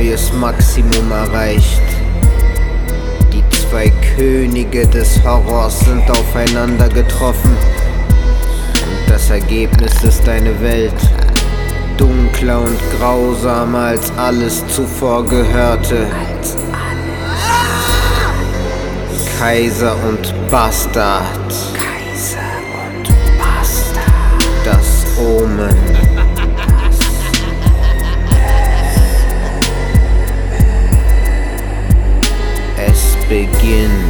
neues Maximum erreicht. Die zwei Könige des Horrors sind aufeinander getroffen. Und das Ergebnis ist eine Welt, dunkler und grausamer als alles zuvor Gehörte. Kaiser und Bastard. Das Omen. Es beginnt.